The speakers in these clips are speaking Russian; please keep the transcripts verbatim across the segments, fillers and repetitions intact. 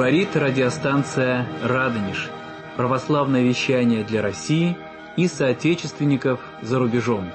Говорит радиостанция «Радонеж». Православное вещание для России и соотечественников за рубежом.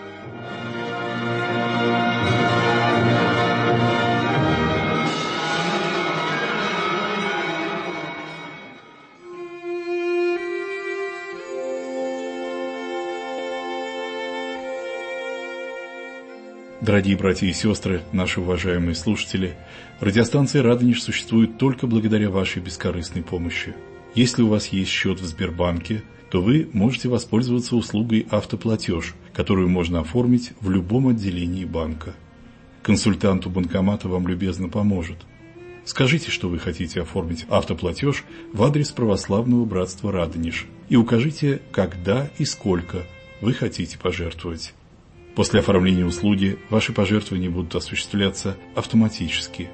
Дорогие братья и сестры, наши уважаемые слушатели, радиостанция «Радонеж» существует только благодаря вашей бескорыстной помощи. Если у вас есть счет в Сбербанке, то вы можете воспользоваться услугой «Автоплатеж», которую можно оформить в любом отделении банка. Консультант у банкомата вам любезно поможет. Скажите, что вы хотите оформить автоплатеж в адрес Православного братства «Радонеж» и укажите, когда и сколько вы хотите пожертвовать. После оформления услуги ваши пожертвования будут осуществляться автоматически.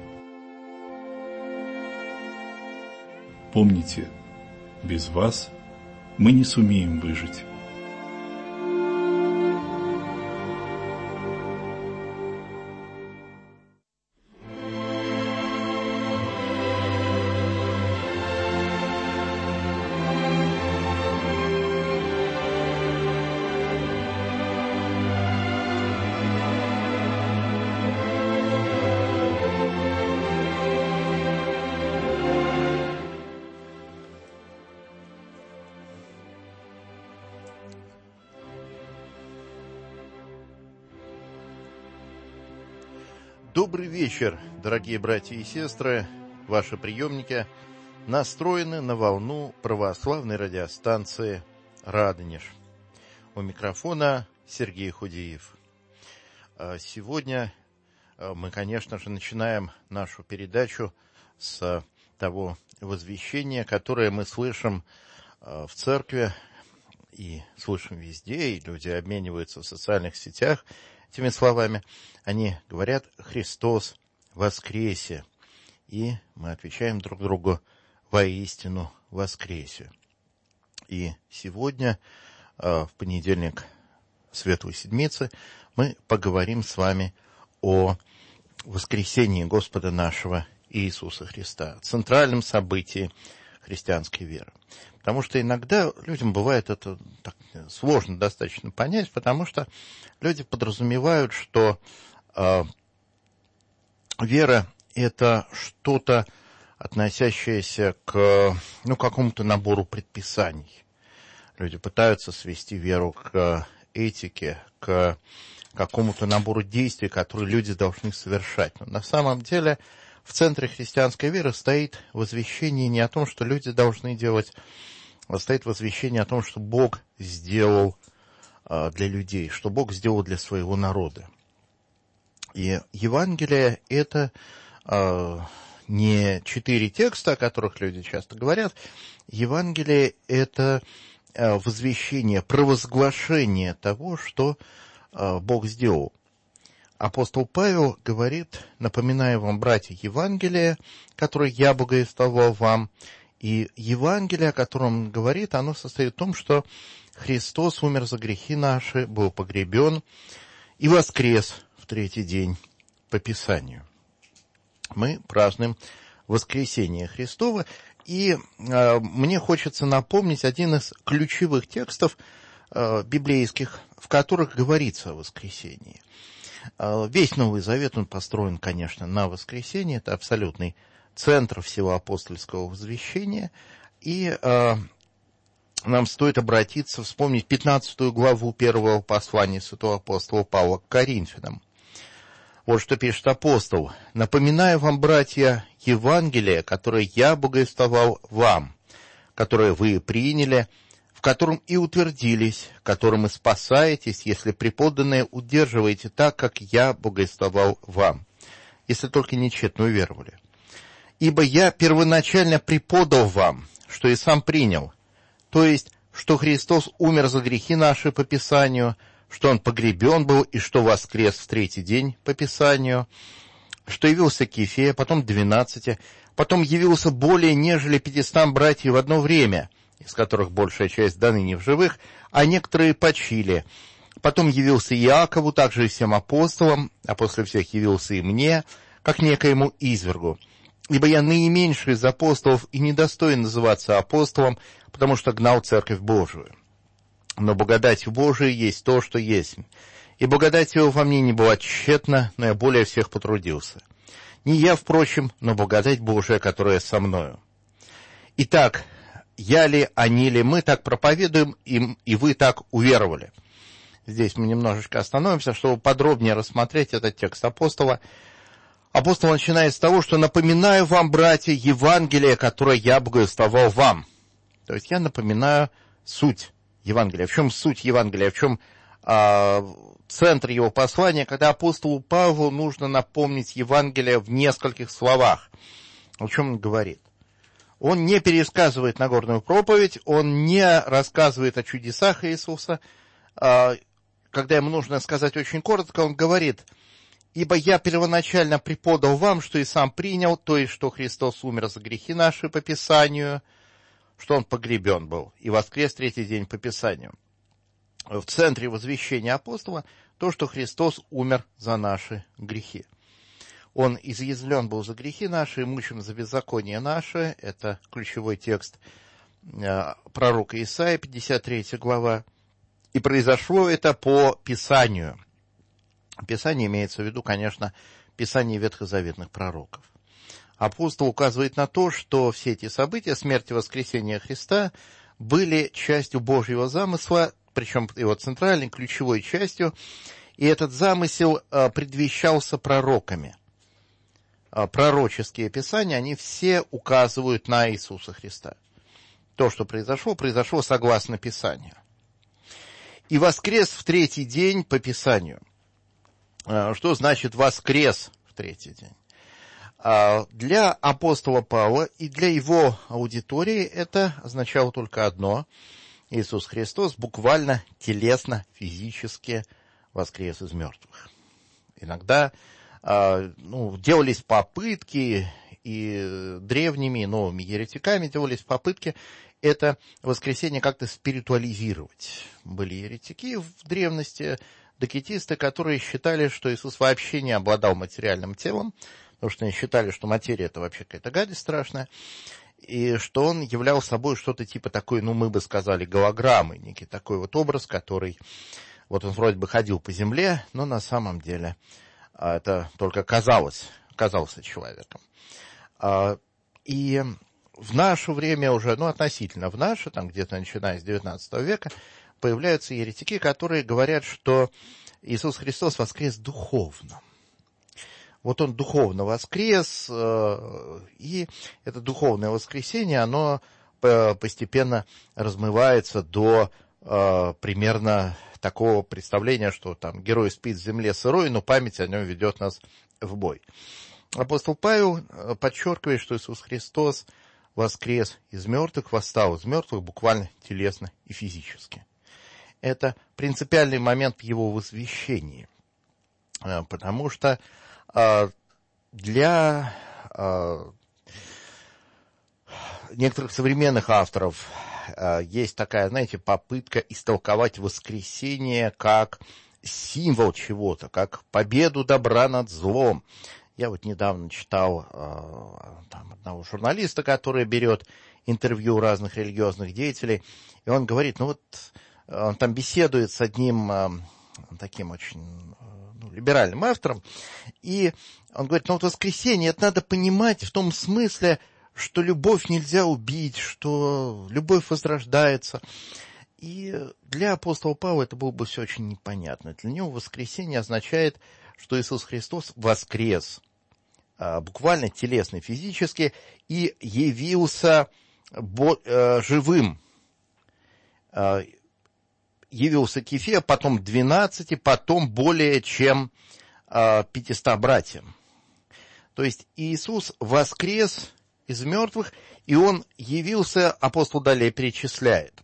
Помните, без вас мы не сумеем выжить. Добрый вечер, дорогие братья и сестры. Ваши приемники настроены на волну православной радиостанции «Радонеж». У микрофона Сергей Худеев. Сегодня мы, конечно же, начинаем нашу передачу с того возвещения, которое мы слышим в церкви и слышим везде, и люди обмениваются в социальных сетях этими словами. Они говорят: «Христос воскресе!» И мы отвечаем друг другу: «Воистину воскресе!» И сегодня, в понедельник Светлой Седмицы, мы поговорим с вами о воскресении Господа нашего Иисуса Христа, центральном событии христианской веры. Потому что иногда людям бывает это так сложно достаточно понять, потому что люди подразумевают, что э, вера – это что-то, относящееся к ну, какому-то набору предписаний. Люди пытаются свести веру к этике, к какому-то набору действий, которые люди должны совершать. Но на самом деле в центре христианской веры стоит возвещение не о том, что люди должны делать, а стоит возвещение о том, что Бог сделал а, для людей, что Бог сделал для своего народа. И Евангелие – это а, не четыре текста, о которых люди часто говорят. Евангелие – это а, возвещение, провозглашение того, что а, Бог сделал. Апостол Павел говорит: «Напоминаю вам, братья, Евангелие, которое я благовествовал вам». И Евангелие, о котором он говорит, оно состоит в том, что Христос умер за грехи наши, был погребен и воскрес в третий день по Писанию. Мы празднуем воскресение Христово, и э, мне хочется напомнить один из ключевых текстов э, библейских, в которых говорится о воскресении. Весь Новый Завет, он построен, конечно, на воскресенье. Это абсолютный центр всего апостольского возвещения. И э, нам стоит обратиться, вспомнить пятнадцатую главу первого послания святого апостола Павла к Коринфянам. Вот что пишет апостол: «Напоминаю вам, братья, Евангелие, которое я благовествовал вам, которое вы приняли, в котором и утвердились, которым и спасаетесь, если преподданное удерживаете так, как я благовествовал вам, если только нечетно уверовали. Ибо я первоначально преподал вам, что и сам принял, то есть, что Христос умер за грехи наши по Писанию, что Он погребен был и что воскрес в третий день по Писанию, что явился к Кефе, потом двенадцати, потом явился более нежели пятистам братьев в одно время, из которых большая часть до ныне в живых, а некоторые почили. Потом явился Иакову, также и всем апостолам, а после всех явился и мне, как некоему извергу. Ибо я наименьший из апостолов и недостоин называться апостолом, потому что гнал церковь Божию. Но благодатью Божией есть то, что есть. И благодать его во мне не была тщетна, но я более всех потрудился. Не я, впрочем, но благодать Божия, которая со мною. Итак, я ли, они ли, мы так проповедуем, и, и вы так уверовали. Здесь мы немножечко остановимся, чтобы подробнее рассмотреть этот текст апостола. Апостол начинает с того, что напоминаю вам, братья, Евангелие, которое я благовествовал вам. То есть я напоминаю суть Евангелия. В чем суть Евангелия? В чем а, центр его послания, когда апостолу Павлу нужно напомнить Евангелие в нескольких словах. О чем он говорит? Он не пересказывает Нагорную проповедь, он не рассказывает о чудесах Иисуса. А, когда ему нужно сказать очень коротко, он говорит: «Ибо я первоначально преподал вам, что и сам принял, то есть, что Христос умер за грехи наши по Писанию, что Он погребен был, и воскрес третий день по Писанию». В центре возвещения апостола то, что Христос умер за наши грехи. Он изъязвлен был за грехи наши, мучим за беззаконие наше. Это ключевой текст пророка Исаии, пятьдесят третья глава. И произошло это по Писанию. Писание имеется в виду, конечно, Писание ветхозаветных пророков. Апостол указывает на то, что все эти события, смерть и воскресение Христа, были частью Божьего замысла, причем его центральной, ключевой частью, и этот замысел а, предвещался пророками. А, пророческие писания, они все указывают на Иисуса Христа. То, что произошло, произошло согласно Писанию. И воскрес в третий день по Писанию. Что значит воскрес в третий день? Для апостола Павла и для его аудитории это означало только одно. Иисус Христос буквально телесно, физически воскрес из мертвых. Иногда ну, делались попытки, и древними, новыми еретиками делались попытки это воскресение как-то спиритуализировать. Были еретики в древности, докетисты, которые считали, что Иисус вообще не обладал материальным телом, потому что они считали, что материя — это вообще какая-то гадость страшная, и что он являл собой что-то типа такой, ну, мы бы сказали, голограммы, некий такой вот образ, который, вот он вроде бы ходил по земле, но на самом деле это только казалось, казался человеком. И в наше время уже, ну, относительно в наше, там где-то начиная с девятнадцатого века, появляются еретики, которые говорят, что Иисус Христос воскрес духовно. Вот Он духовно воскрес, и это духовное воскресение, оно постепенно размывается до примерно такого представления, что там герой спит в земле сырой, но память о нем ведет нас в бой. Апостол Павел подчеркивает, что Иисус Христос воскрес из мертвых, восстал из мертвых буквально телесно и физически. Это принципиальный момент в его возвещении, потому что для некоторых современных авторов есть такая, знаете, попытка истолковать воскресение как символ чего-то, как победу добра над злом. Я вот недавно читал там, одного журналиста, который берет интервью у разных религиозных деятелей, и он говорит, ну вот, он там беседует с одним таким очень ну, либеральным автором, и он говорит, ну вот воскресенье, это надо понимать в том смысле, что любовь нельзя убить, что любовь возрождается. И для апостола Павла это было бы все очень непонятно. Для него воскресение означает, что Иисус Христос воскрес, буквально телесно, физически, и явился живым. Явился Кефе, потом двенадцати, потом более чем пятистам братьям. То есть Иисус воскрес из мертвых, и Он явился, апостол далее перечисляет.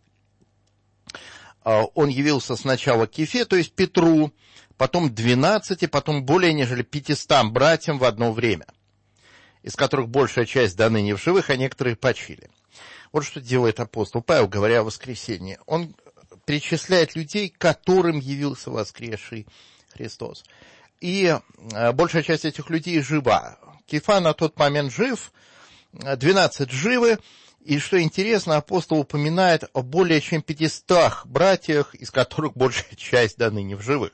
Он явился сначала Кефе, то есть Петру, потом двенадцати, потом более нежели пятистам братьям в одно время, из которых большая часть до ныне в живых, а некоторые почили. Вот что делает апостол Павел, говоря о воскресении. Он перечисляет людей, которым явился воскресший Христос. и большая часть этих людей жива. Кефа на тот момент жив, двенадцать живы, и, что интересно, апостол упоминает о более чем пятистах братьях, из которых большая часть до ныне в живых.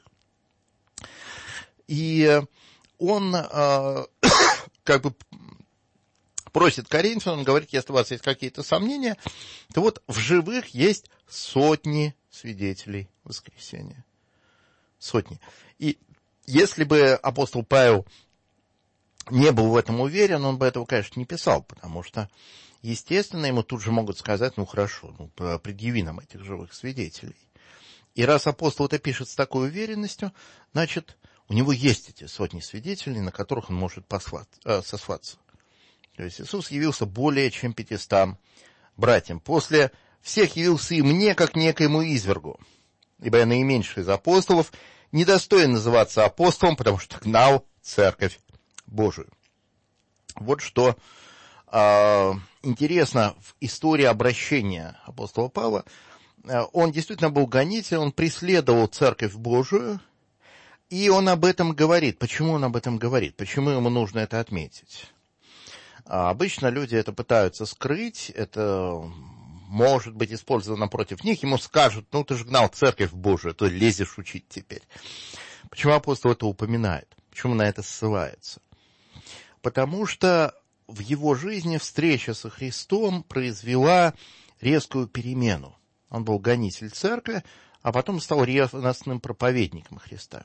И он э, как бы просит Коринфян, он говорит, если у вас есть какие-то сомнения, то вот в живых есть сотни свидетелей воскресения. Сотни. И если бы апостол Павел не был в этом уверен, он бы этого, конечно, не писал, потому что, естественно, ему тут же могут сказать, ну хорошо, ну предъяви нам этих живых свидетелей. И раз апостол это пишет с такой уверенностью, значит, у него есть эти сотни свидетелей, на которых он может сослаться. То есть Иисус явился более чем пятистам братьям. После всех явился и мне, как некоему извергу, ибо я наименьший из апостолов, недостоин называться апостолом, потому что гнал церковь Божию. Вот что э, интересно в истории обращения апостола Павла. Э, он действительно был гонитель, он преследовал церковь Божию, и он об этом говорит. Почему он об этом говорит? Почему ему нужно это отметить? А обычно люди это пытаются скрыть, это может быть использовано против них. Ему скажут, ну ты же гнал церковь Божию, ты лезешь учить теперь. Почему апостол это упоминает? Почему на это ссылается? Потому что в его жизни встреча со Христом произвела резкую перемену. Он был гонитель церкви, а потом стал ревностным проповедником Христа.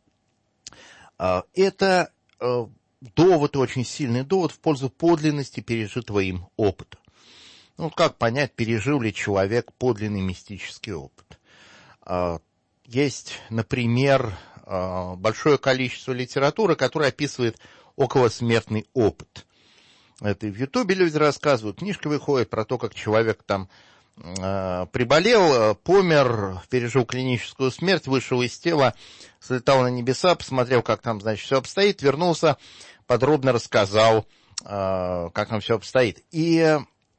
Это довод, очень сильный довод в пользу подлинности пережитого им опыта. Ну, как понять, пережил ли человек подлинный мистический опыт? Есть, например, большое количество литературы, которая описывает околосмертный опыт. Это и в Ютубе люди рассказывают, книжка выходит про то, как человек там э, приболел, помер, пережил клиническую смерть, вышел из тела, слетал на небеса, посмотрел, как там, значит, все обстоит, вернулся, подробно рассказал, э, как там все обстоит. И э,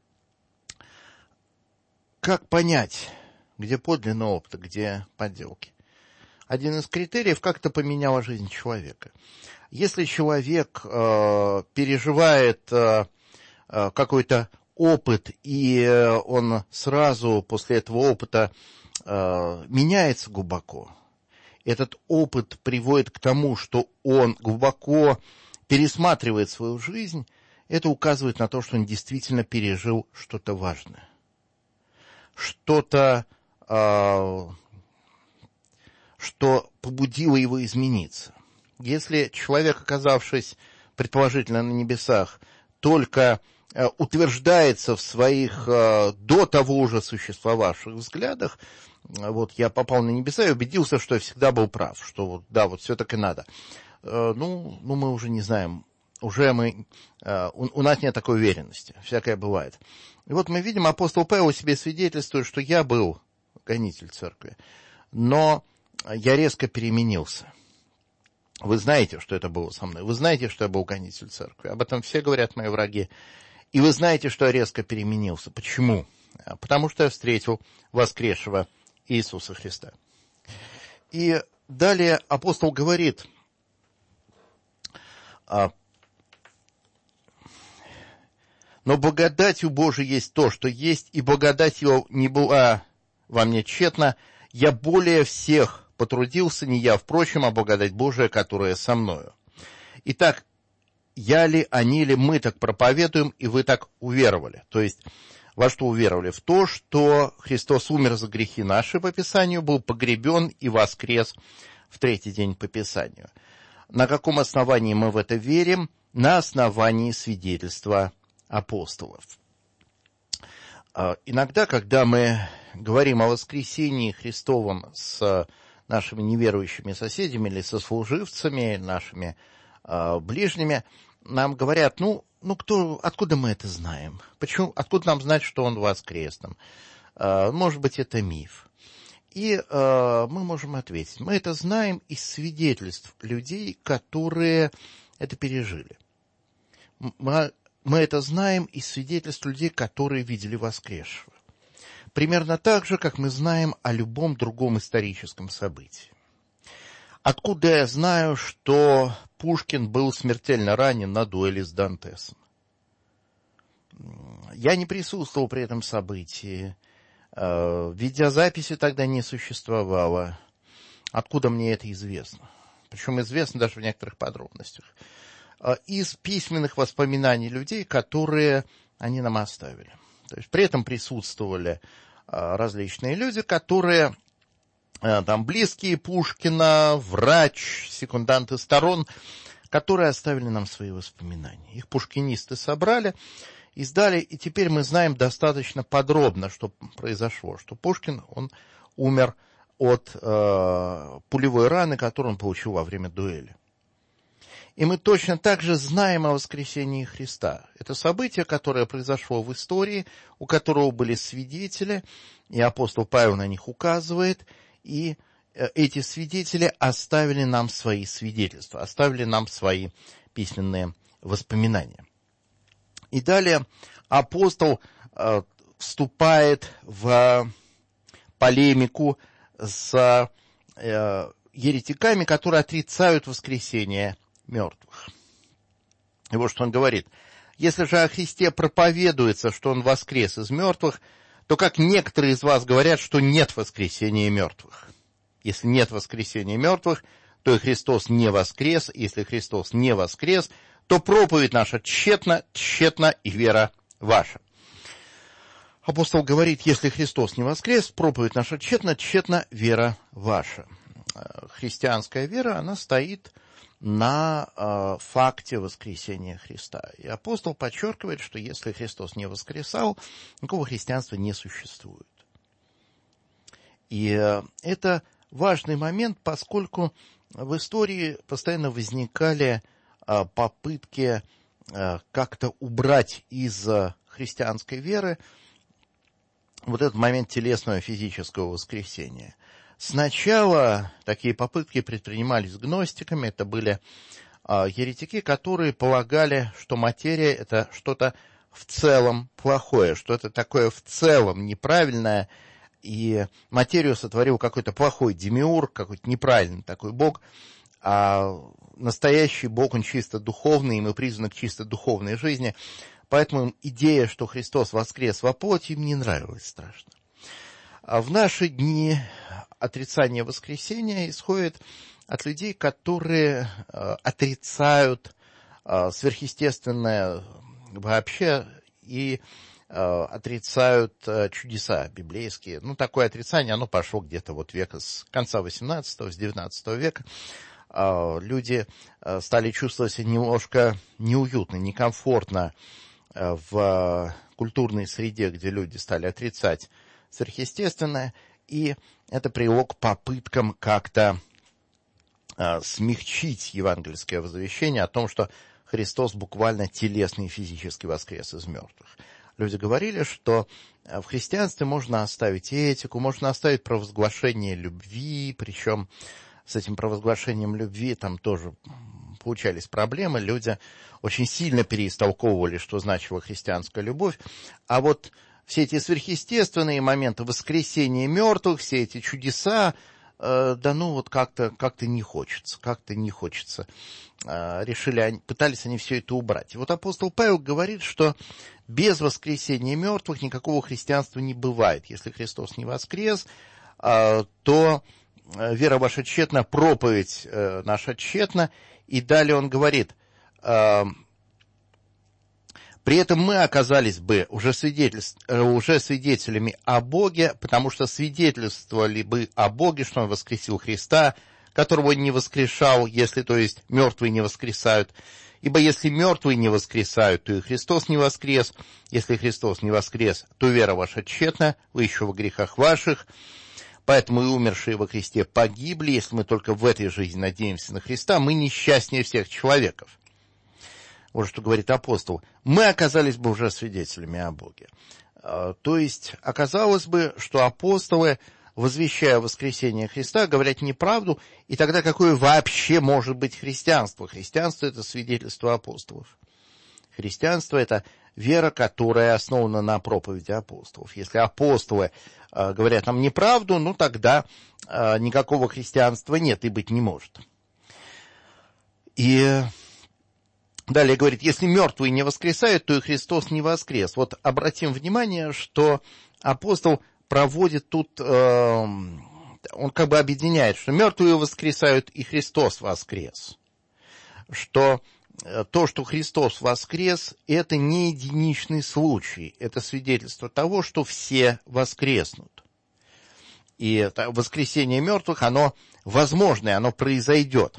как понять, где подлинный опыт, где подделки? Один из критериев, как это поменяло жизнь человека. Если человек э, переживает э, какой-то опыт, и э, он сразу после этого опыта э, меняется глубоко, этот опыт приводит к тому, что он глубоко пересматривает свою жизнь, это указывает на то, что он действительно пережил что-то важное. Что-то, э, что побудило его измениться. Если человек, оказавшись предположительно на небесах, только э, утверждается в своих э, до того уже существовавших взглядах, э, вот я попал на небеса и убедился, что я всегда был прав, что вот, да, вот все так и надо. Э, ну, ну, мы уже не знаем, уже мы, э, у, у нас нет такой уверенности, всякое бывает. И вот мы видим, апостол Павел себе свидетельствует, что я был гонитель церкви, но я резко переменился. Вы знаете, что это было со мной. Вы знаете, что я был гонитель церкви. Об этом все говорят мои враги. И вы знаете, что я резко переменился. Почему? Потому что я встретил воскресшего Иисуса Христа. И далее апостол говорит, но благодатью Божией есть то, что есть, и благодать его не была во мне тщетна. Я более всех потрудился, не я, впрочем, а благодать Божия, которая со мною. Итак, я ли, они ли, мы так проповедуем, и вы так уверовали. То есть, во что уверовали? В то, что Христос умер за грехи наши по Писанию, был погребен и воскрес в третий день по Писанию. На каком основании мы в это верим? На основании свидетельства апостолов. Иногда, когда мы говорим о воскресении Христовом с нашими неверующими соседями или сослуживцами, нашими э, ближними, нам говорят, ну, ну кто, откуда мы это знаем? Почему, откуда нам знать, что он воскрес? Э, может быть, это миф. И э, мы можем ответить, мы это знаем из свидетельств людей, которые это пережили. Мы, мы это знаем из свидетельств людей, которые видели воскресшего. Примерно так же, как мы знаем о любом другом историческом событии. Откуда я знаю, что Пушкин был смертельно ранен на дуэли с Дантесом? Я не присутствовал при этом событии. Видеозаписи тогда не существовало. Откуда мне это известно? Причем известно даже в некоторых подробностях. Из письменных воспоминаний людей, которые они нам оставили. То есть при этом присутствовали различные люди, которые там близкие Пушкина, врач, секунданты сторон, которые оставили нам свои воспоминания. Их пушкинисты собрали, издали, и теперь мы знаем достаточно подробно, что произошло, что Пушкин, он умер от э, пулевой раны, которую он получил во время дуэли. И мы точно так же знаем о воскресении Христа. Это событие, которое произошло в истории, у которого были свидетели, и апостол Павел на них указывает, и эти свидетели оставили нам свои свидетельства, оставили нам свои письменные воспоминания. И далее апостол э, вступает в полемику с э, еретиками, которые отрицают воскресение мертвых. И вот что он говорит. Если же о Христе проповедуется, что он воскрес из мертвых, то как некоторые из вас говорят, что нет воскресения мертвых. Если нет воскресения мертвых, то и Христос не воскрес. Если Христос не воскрес, то проповедь наша тщетна, тщетна и вера ваша. Апостол говорит, если Христос не воскрес, проповедь наша тщетна, тщетна вера ваша. Христианская вера, она стоит на э, факте воскресения Христа. И апостол подчеркивает, что если Христос не воскресал, никакого христианства не существует. И э, это важный момент, поскольку в истории постоянно возникали э, попытки э, как-то убрать из э, христианской веры вот этот момент телесного физического воскресения. Сначала такие попытки предпринимались гностиками, это были э, еретики, которые полагали, что материя — это что-то в целом плохое, что это такое в целом неправильное, и материю сотворил какой-то плохой демиург, какой-то неправильный такой бог, а настоящий бог, он чисто духовный, и мы призваны к чисто духовной жизни, поэтому идея, что Христос воскрес во плоти, им не нравилась страшно. А в наши дни отрицание воскресения исходит от людей, которые э, отрицают э, сверхъестественное вообще и э, отрицают э, чудеса библейские. Ну, такое отрицание, оно пошло где-то вот века с конца восемнадцатого, с девятнадцатого века. Э, люди э, стали чувствовать себя немножко неуютно, некомфортно э, в культурной среде, где люди стали отрицать сверхъестественное, и это привело к попыткам как-то э, смягчить евангельское возвещение о том, что Христос буквально телесно и физически воскрес из мертвых. Люди говорили, что в христианстве можно оставить этику, можно оставить провозглашение любви, причем с этим провозглашением любви там тоже получались проблемы, люди очень сильно переистолковывали, что значила христианская любовь, а вот все эти сверхъестественные моменты воскресения мертвых, все эти чудеса, э, да ну вот как-то, как-то не хочется, как-то не хочется. Э, решили, они, пытались они все это убрать. И вот апостол Павел говорит, что без воскресения мертвых никакого христианства не бывает. Если Христос не воскрес, э, то вера ваша тщетна, проповедь э, наша тщетна. И далее он говорит... Э, При этом мы оказались бы уже, уже свидетелями о Боге, потому что свидетельствовали бы о Боге, что Он воскресил Христа, которого Он не воскрешал, если, то есть, мертвые не воскресают. Ибо если мертвые не воскресают, то и Христос не воскрес. Если Христос не воскрес, то вера ваша тщетна, вы еще во грехах ваших. Поэтому и умершие во Христе погибли. Если мы только в этой жизни надеемся на Христа, мы несчастнее всех человеков. Вот что говорит апостол. Мы оказались бы уже свидетелями о Боге. То есть, оказалось бы, что апостолы, возвещая воскресение Христа, говорят неправду, и тогда какое вообще может быть христианство? Христианство — это свидетельство апостолов. Христианство — это вера, которая основана на проповеди апостолов. Если апостолы э, говорят нам неправду, ну тогда э, никакого христианства нет и быть не может. И далее говорит, если мертвые не воскресают, то и Христос не воскрес. Вот обратим внимание, что апостол проводит тут, э, он как бы объединяет, что мертвые воскресают и Христос воскрес. Что то, что Христос воскрес, это не единичный случай, это свидетельство того, что все воскреснут. И это воскресение мертвых, оно возможное, оно произойдет.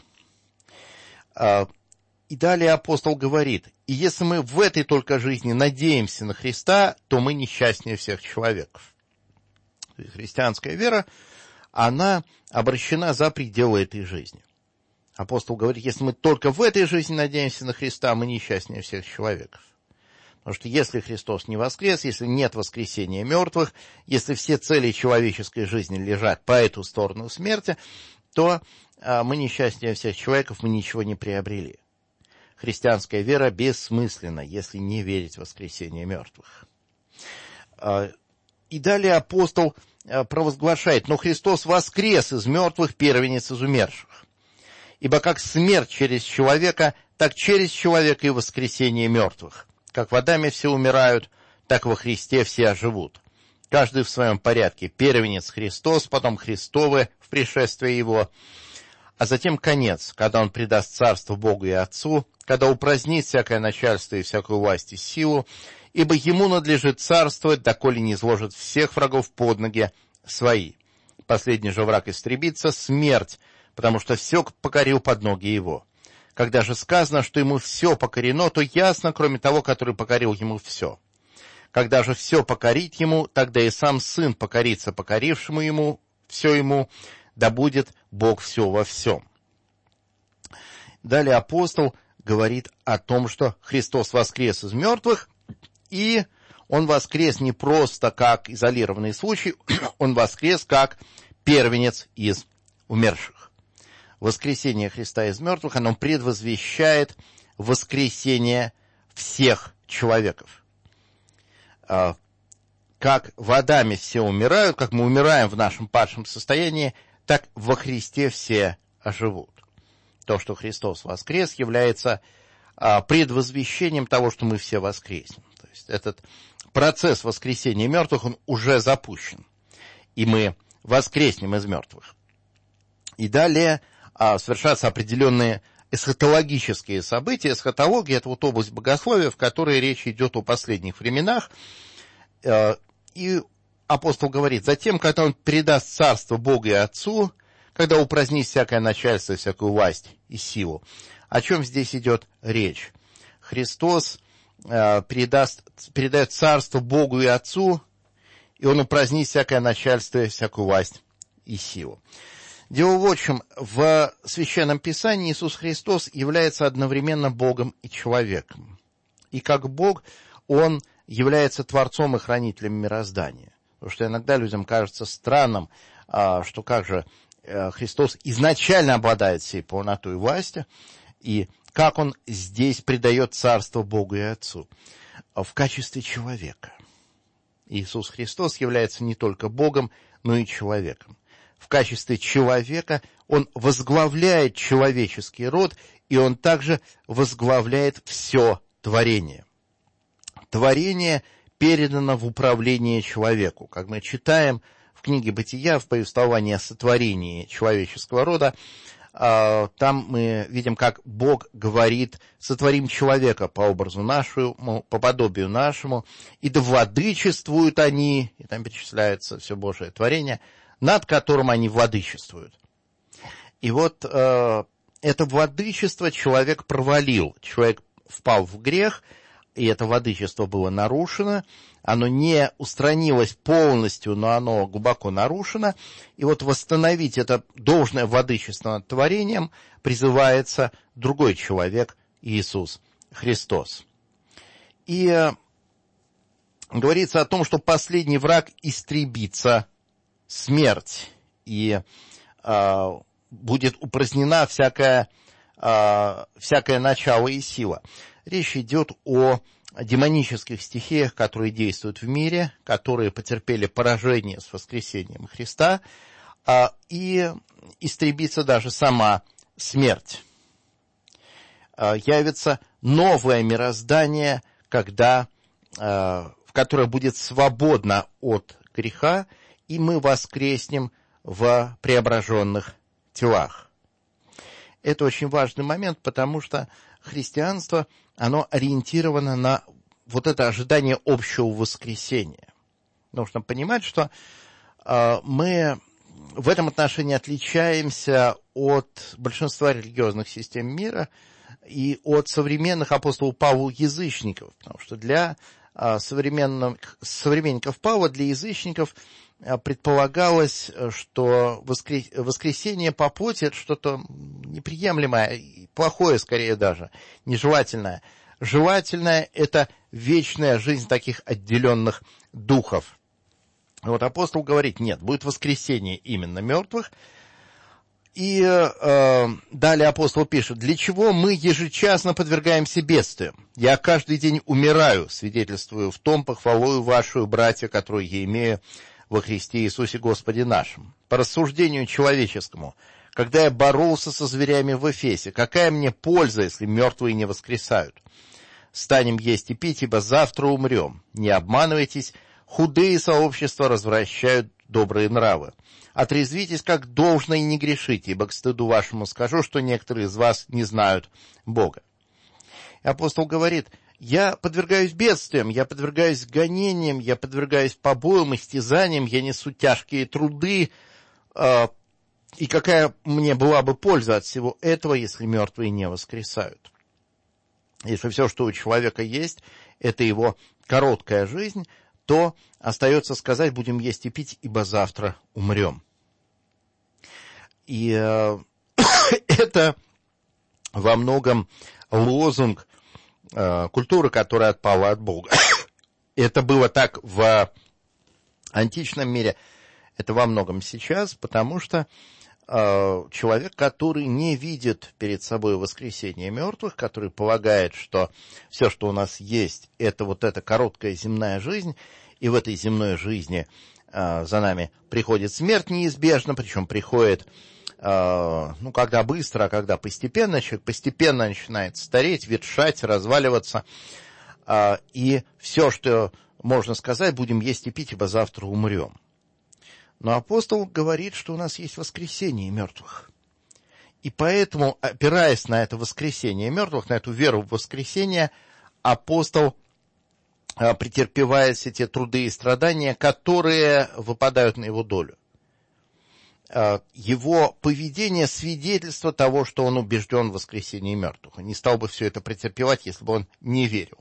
И далее апостол говорит, и если мы в этой только жизни надеемся на Христа, то мы несчастнее всех человеков. То есть христианская вера, она обращена за пределы этой жизни. Апостол говорит, если мы только в этой жизни надеемся на Христа, мы несчастнее всех человеков. Потому что если Христос не воскрес, если нет воскресения мертвых, если все цели человеческой жизни лежат по эту сторону смерти, то а, мы несчастнее всех человеков, мы ничего не приобрели. Христианская вера бессмысленна, если не верить в воскресение мертвых. А, и далее апостол а, провозглашает, но Христос воскрес из мертвых, первенец из умерших. Ибо как смерть через человека, так через человека и воскресение мертвых. Как в Адаме все умирают, так во Христе все оживут. Каждый в своем порядке. Первенец Христос, потом Христовы в пришествии Его, а затем конец, когда Он предаст царство Богу и Отцу, когда упразднит всякое начальство и всякую власть и силу, ибо Ему надлежит царствовать, доколе не изложит всех врагов под ноги свои. Последний же враг истребится, смерть, потому что все покорил под ноги Его. Когда же сказано, что Ему все покорено, то ясно, кроме того, который покорил Ему все. Когда же все покорить Ему, тогда и сам Сын покорится покорившему Ему, все Ему, да будет Бог все во всем. Далее апостол говорит о том, что Христос воскрес из мертвых, и Он воскрес не просто как изолированный случай, Он воскрес как первенец из умерших. Воскресение Христа из мертвых, оно предвозвещает воскресение всех человеков. Как в Адаме все умирают, как мы умираем в нашем падшем состоянии, так во Христе все оживут. То, что Христос воскрес, является предвозвещением того, что мы все воскреснем. То есть этот процесс воскресения мертвых, он уже запущен, и мы воскреснем из мертвых. И далее а, совершаются определенные эсхатологические события. Эсхатология — это вот область богословия, в которой речь идет о последних временах. И апостол говорит, затем, когда Он передаст царство Богу и Отцу, когда упразднит всякое начальство, всякую власть и силу. О чем здесь идет речь? Христос передаст, передает царство Богу и Отцу, и Он упразднит всякое начальство, всякую власть и силу. Дело в чем, в Священном Писании Иисус Христос является одновременно Богом и человеком. И как Бог, Он является Творцом и Хранителем мироздания. Потому что иногда людям кажется странным, что как же Христос изначально обладает всей полнотой и властью, и как Он здесь придает царство Богу и Отцу в качестве человека. Иисус Христос является не только Богом, но и человеком. В качестве человека Он возглавляет человеческий род, и Он также возглавляет все творение. Творение передано в управление человеку. Как мы читаем в книге «Бытия», в повествовании о сотворении человеческого рода, там мы видим, как Бог говорит: «Сотворим человека по образу нашему, по подобию нашему, и да владычествуют они», и там перечисляется все Божие творение, над которым они владычествуют. И вот э, это владычество человек провалил, человек впал в грех, и это владычество было нарушено, оно не устранилось полностью, но оно глубоко нарушено, и вот восстановить это должное владычество над творением призывается другой человек, Иисус Христос. И э, говорится о том, что последний враг истребится, смерть, и э, будет упразднена всякое, э, всякое начало и сила. Речь идет о демонических стихиях, которые действуют в мире, которые потерпели поражение с воскресением Христа, и истребится даже сама смерть. Явится новое мироздание, когда, в которое будет свободно от греха, и мы воскреснем в преображенных телах. Это очень важный момент, потому что христианство, оно ориентировано на вот это ожидание общего воскресения. Нужно понимать, что э, мы в этом отношении отличаемся от большинства религиозных систем мира и от современных апостолов Павла язычников, потому что для э, современных, современников Павла, для язычников э, предполагалось, что воскрес, воскресение по плоти – это что-то неприемлемое, плохое скорее даже, нежелательное. Желательное – это вечная жизнь таких отделенных духов. Вот апостол говорит, нет, будет воскресение именно мертвых. И э, далее апостол пишет, для чего мы ежечасно подвергаемся бедствиям? Я каждый день умираю, свидетельствую в том похвалою вашу, братья, которую я имею во Христе Иисусе Господе нашим. По рассуждению человеческому, когда я боролся со зверями в Эфесе, какая мне польза, если мертвые не воскресают? Станем есть и пить, ибо завтра умрем. Не обманывайтесь, худые сообщества развращают добрые нравы. Отрезвитесь, как должно, и не грешите, ибо к стыду вашему скажу, что некоторые из вас не знают Бога. И апостол говорит, я подвергаюсь бедствиям, я подвергаюсь гонениям, я подвергаюсь побоям, истязаниям, я несу тяжкие труды, э, и какая мне была бы польза от всего этого, если мертвые не воскресают? Если все, что у человека есть, это его короткая жизнь, то остается сказать, будем есть и пить, ибо завтра умрем. И э, это во многом лозунг э, культуры, которая отпала от Бога. Это было так в античном мире, это во многом сейчас, потому что э, человек, который не видит перед собой воскресение мертвых, который полагает, что все, что у нас есть, это вот эта короткая земная жизнь, и в этой земной жизни э, за нами приходит смерть неизбежно, причем приходит, э, ну, когда быстро, а когда постепенно, человек постепенно начинает стареть, ветшать, разваливаться, э, и все, что можно сказать, будем есть и пить, ибо завтра умрем. Но апостол говорит, что у нас есть воскресение мертвых. И поэтому, опираясь на это воскресение мертвых, на эту веру в воскресение, апостол претерпевает все те труды и страдания, которые выпадают на его долю. Его поведение — свидетельство того, что он убежден в воскресении мертвых. Он не стал бы все это претерпевать, если бы он не верил.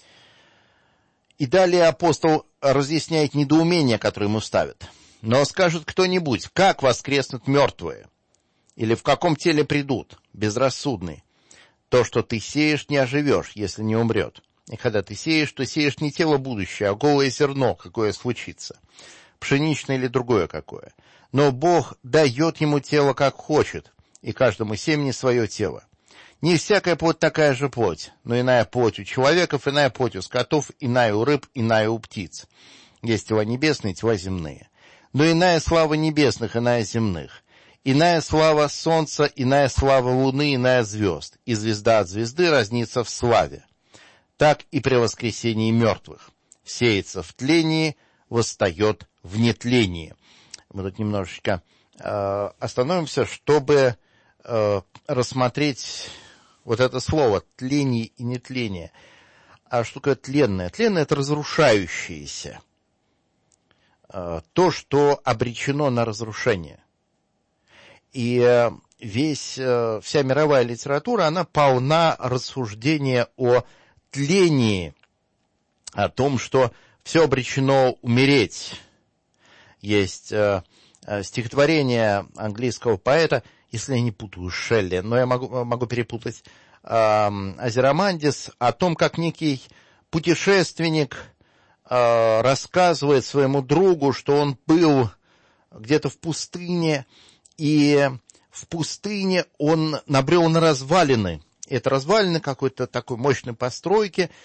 И далее апостол разъясняет недоумение, которое ему ставят. Но скажет кто-нибудь, как воскреснут мертвые? Или в каком теле придут? Безрассудный. То, что ты сеешь, не оживешь, если не умрет. И когда ты сеешь, то сеешь не тело будущее, а голое зерно, какое случится. Пшеничное или другое какое. Но Бог дает ему тело, как хочет, и каждому семени свое тело. Не всякая плоть такая же плоть, но иная плоть у человеков, иная плоть у скотов, иная у рыб, иная у птиц. Есть тела небесные, тела земные. Но иная слава небесных, иная земных. Иная слава солнца, иная слава луны, иная звезд. И звезда от звезды разнится в славе. Так и при воскресении мертвых. Сеется в тлении, восстает в нетлении. Мы тут немножечко э, остановимся, чтобы э, рассмотреть вот это слово «тление» и «нетление». А что такое тленное? Тленное — это разрушающееся. Э, то, что обречено на разрушение. И э, весь, э, вся мировая литература, она полна рассуждения о тлении, о том, что все обречено умереть. Есть э, стихотворение английского поэта, если я не путаю, Шелли, но я могу, могу перепутать, э, Азирамандис, о том, как некий путешественник э, рассказывает своему другу, что он был где-то в пустыне, и в пустыне он набрел на развалины. Это развалины какой-то такой мощной постройки,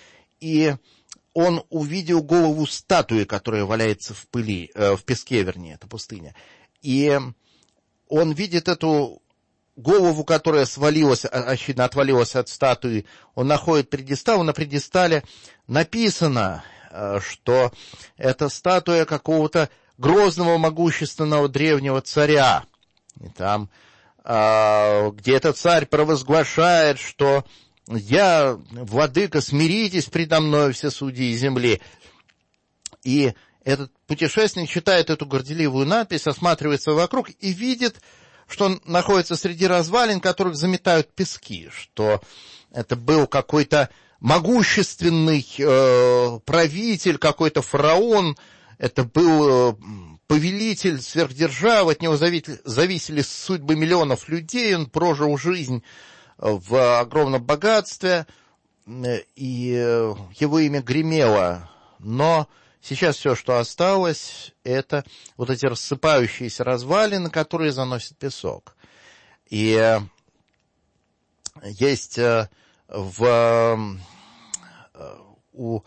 и он увидел голову статуи, которая валяется в пыли, в песке, вернее, это пустыня. И он видит эту голову, которая свалилась, очевидно, отвалилась от статуи. Он находит пьедестал, на пьедестале написано, что это статуя какого-то грозного, могущественного древнего царя. И там, где этот царь провозглашает, что «Я, владыка, смиритесь предо мной, все судьи земли». И этот путешественник читает эту горделивую надпись, осматривается вокруг и видит, что он находится среди развалин, которых заметают пески, что это был какой-то могущественный э, правитель, какой-то фараон, это был э, повелитель сверхдержавы, от него зависели, зависели судьбы миллионов людей, он прожил жизнь в огромном богатстве, и его имя гремело, но сейчас все, что осталось, это вот эти рассыпающиеся развалины, которые заносит песок. И есть в, у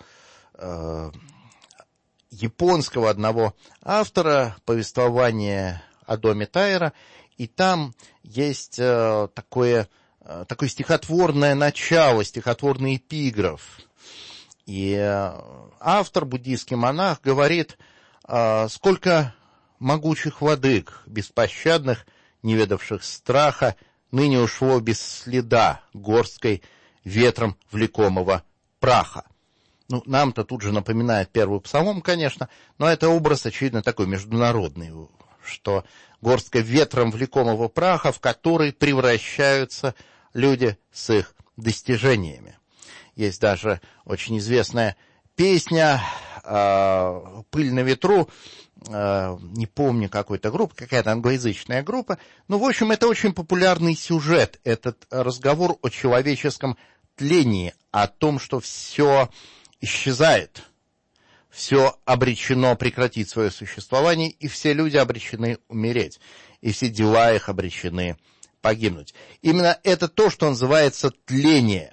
японского одного автора повествование о доме Тайра, и там есть такое, такое стихотворное начало, стихотворный эпиграф. И автор, буддийский монах, говорит, сколько могучих владык, беспощадных, не ведавших страха, ныне ушло без следа горсткой ветром влекомого праха. Ну, нам-то тут же напоминает первый псалом, конечно, но это образ, очевидно, такой международный, что горстка ветром влекомого праха, в который превращаются люди с их достижениями. Есть даже очень известная песня э, «Пыль на ветру», э, не помню какой-то группы, какая-то англоязычная группа. Ну, в общем, это очень популярный сюжет, этот разговор о человеческом тлении, о том, что все исчезает, все обречено прекратить свое существование, и все люди обречены умереть, и все дела их обречены погибнуть. Именно это то, что называется тление.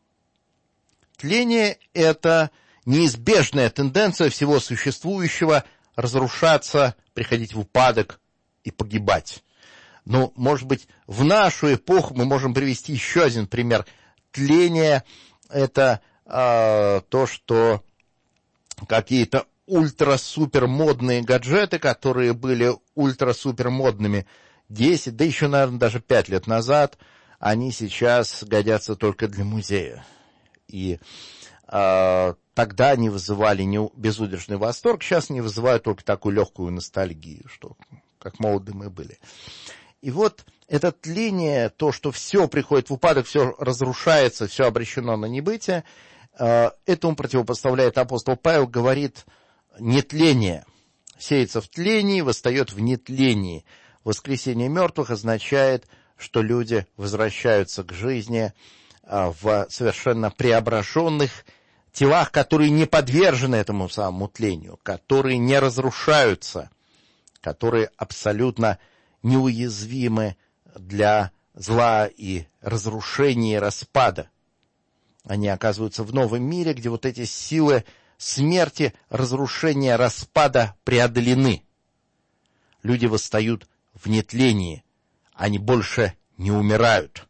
Тление — это неизбежная тенденция всего существующего разрушаться, приходить в упадок и погибать. Ну, может быть, в нашу эпоху мы можем привести еще один пример тления. Это э, то, что какие-то ультра-супер-модные гаджеты, которые были ультра-супер-модными десять, да еще, наверное, даже пять лет назад, они сейчас годятся только для музея. И э, тогда они вызывали не безудержный восторг, сейчас они вызывают только такую легкую ностальгию, что как молоды мы были. И вот это тление, то, что все приходит в упадок, все разрушается, все обречено на небытие, э, этому противопоставляет апостол Павел, говорит, нетление. Сеется в тлении, восстает в нетлении. Воскресение мертвых означает, что люди возвращаются к жизни в совершенно преображенных телах, которые не подвержены этому самому тлению, которые не разрушаются, которые абсолютно неуязвимы для зла и разрушения и распада. Они оказываются в новом мире, где вот эти силы смерти, разрушения, распада преодолены. Люди восстают в нетлении, они больше не умирают.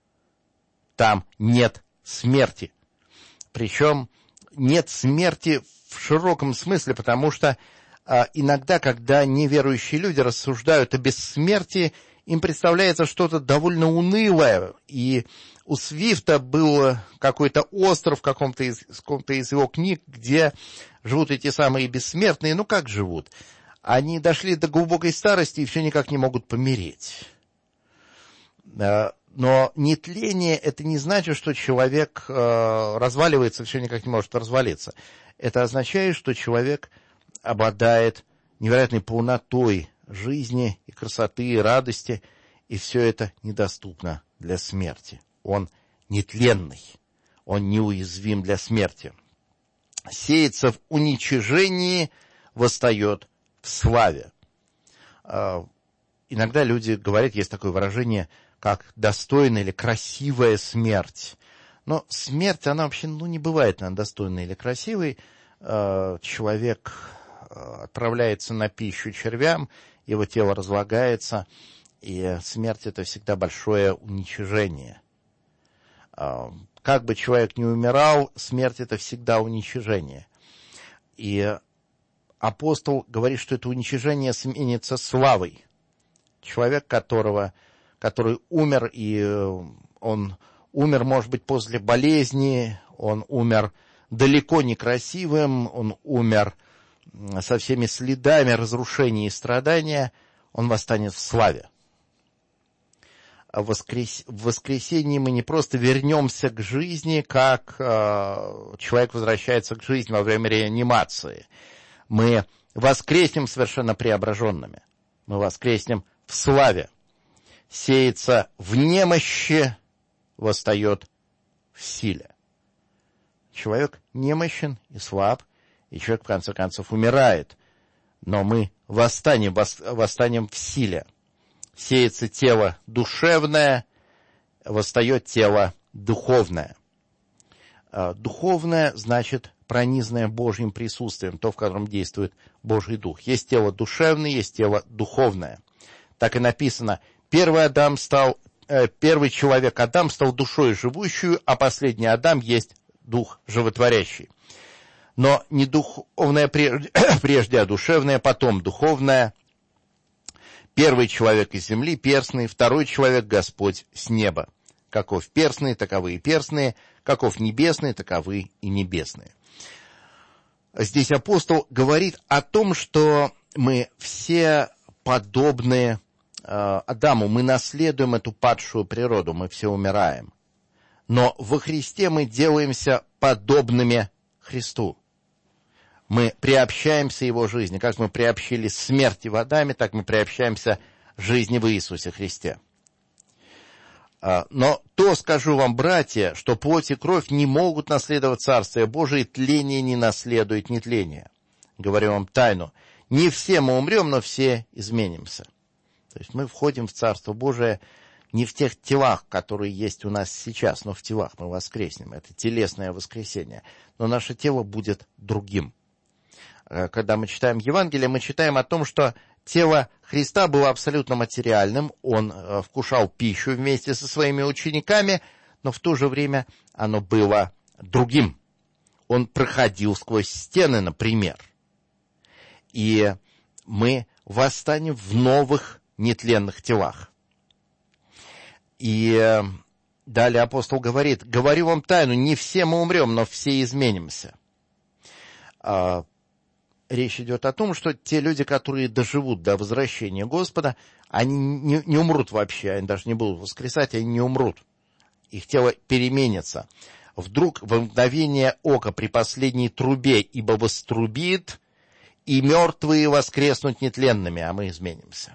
Там нет смерти. Причем нет смерти в широком смысле, потому что а, иногда, когда неверующие люди рассуждают о бессмертии, им представляется что-то довольно унылое. И у Свифта был какой-то остров в каком-то из, каком-то из его книг, где живут эти самые бессмертные. Ну, как живут? Они дошли до глубокой старости и все никак не могут помереть. Но нетление — это не значит, что человек э, разваливается, все никак не может развалиться. Это означает, что человек обладает невероятной полнотой жизни и красоты, и радости, и все это недоступно для смерти. Он нетленный, он неуязвим для смерти. Сеется в уничижении, восстает в славе. Э, иногда люди говорят, есть такое выражение, как достойная или красивая смерть. Но смерть, она вообще ну, не бывает, наверное, достойной или красивой. Человек отправляется на пищу червям, его тело разлагается, и смерть — это всегда большое уничижение. Как бы человек ни умирал, смерть — это всегда уничижение. И апостол говорит, что это уничижение сменится славой. Человек, которого, который умер, и он умер, может быть, после болезни, он умер далеко не красивым, он умер со всеми следами разрушения и страдания, он восстанет в славе. В, воскрес... в воскресенье мы не просто вернемся к жизни, как э, человек возвращается к жизни во время реанимации. Мы воскреснем совершенно преображенными. Мы воскреснем в славе. Сеется в немощи, восстает в силе. Человек немощен и слаб, и человек, в конце концов, умирает. Но мы восстанем, восстанем в силе. Сеется тело душевное, восстает тело духовное. Духовное значит пронизанное Божьим присутствием, то, в котором действует Божий Дух. Есть тело душевное, есть тело духовное. Так и написано, первый Адам стал, э, первый человек Адам стал душой живущую, а последний Адам есть дух животворящий. Но не духовное прежде, прежде, а душевное, потом духовное. Первый человек из земли перстный, второй человек Господь с неба. Каков перстный, таковы и перстные, каков небесный, таковы и небесные. Здесь апостол говорит о том, что мы все подобны э, Адаму, мы наследуем эту падшую природу, мы все умираем. Но во Христе мы делаемся подобными Христу. Мы приобщаемся Его жизни. Как мы приобщились смерти в Адаме, так мы приобщаемся жизни в Иисусе Христе. Но то скажу вам, братья, что плоть и кровь не могут наследовать Царствие Божие, и тление не наследует нетление. Говорю вам тайну. Не все мы умрем, но все изменимся. То есть мы входим в Царство Божие не в тех телах, которые есть у нас сейчас, но в телах мы воскреснем. Это телесное воскресение. Но наше тело будет другим. Когда мы читаем Евангелие, мы читаем о том, что тело Христа было абсолютно материальным, он вкушал пищу вместе со своими учениками, но в то же время оно было другим. Он проходил сквозь стены, например. И мы восстанем в новых нетленных телах. И далее апостол говорит, говорю вам тайну, не все мы умрем, но все изменимся. Речь идет о том, что те люди, которые доживут до возвращения Господа, они не, не умрут вообще, они даже не будут воскресать, они не умрут. Их тело переменится. Вдруг во мгновение ока при последней трубе, ибо вострубит, и мертвые воскреснут нетленными, а мы изменимся.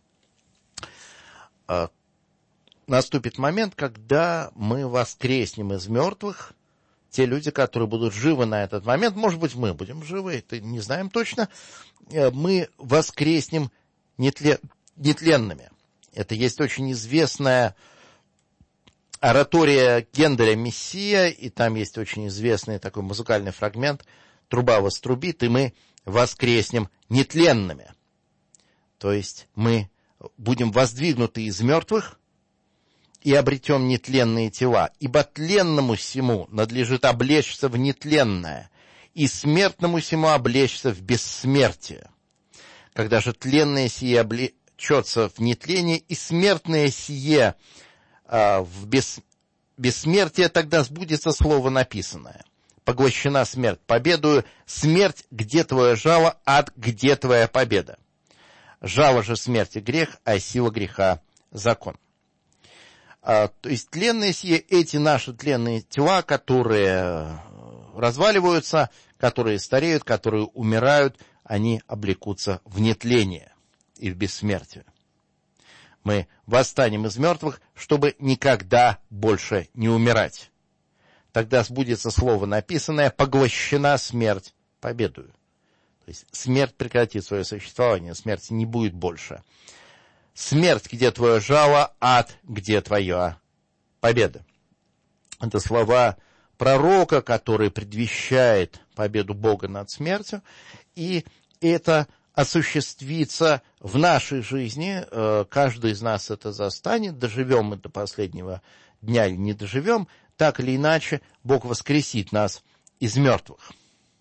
Наступит момент, когда мы воскреснем из мертвых. Те люди, которые будут живы на этот момент, может быть, мы будем живы, это не знаем точно, мы воскреснем нетлен, нетленными. Это есть очень известная оратория Генделя «Мессия», и там есть очень известный такой музыкальный фрагмент «Труба вострубит, и мы воскреснем нетленными». То есть мы будем воздвигнуты из мертвых, и обретем нетленные тела, ибо тленному сему надлежит облечься в нетленное, и смертному сему облечься в бессмертие. Когда же тленное сие облечется в нетление, и смертное сие а, в бес... бессмертие, тогда сбудется слово написанное. Поглощена смерть победою, смерть, где твое жало, ад, где твоя победа. Жало же смерти грех, а сила греха закон. А, то есть тленные сие, эти наши тленные тела, которые разваливаются, которые стареют, которые умирают, они облекутся в нетление и в бессмертие. Мы восстанем из мертвых, чтобы никогда больше не умирать. Тогда сбудется слово написанное, поглощена смерть победою. То есть смерть прекратит свое существование, смерти не будет больше. Смерть, где твое жало, ад, где твоя победа. Это слова пророка, который предвещает победу Бога над смертью, и это осуществится в нашей жизни. Каждый из нас это застанет, доживем мы до последнего дня или не доживем, так или иначе Бог воскресит нас из мертвых.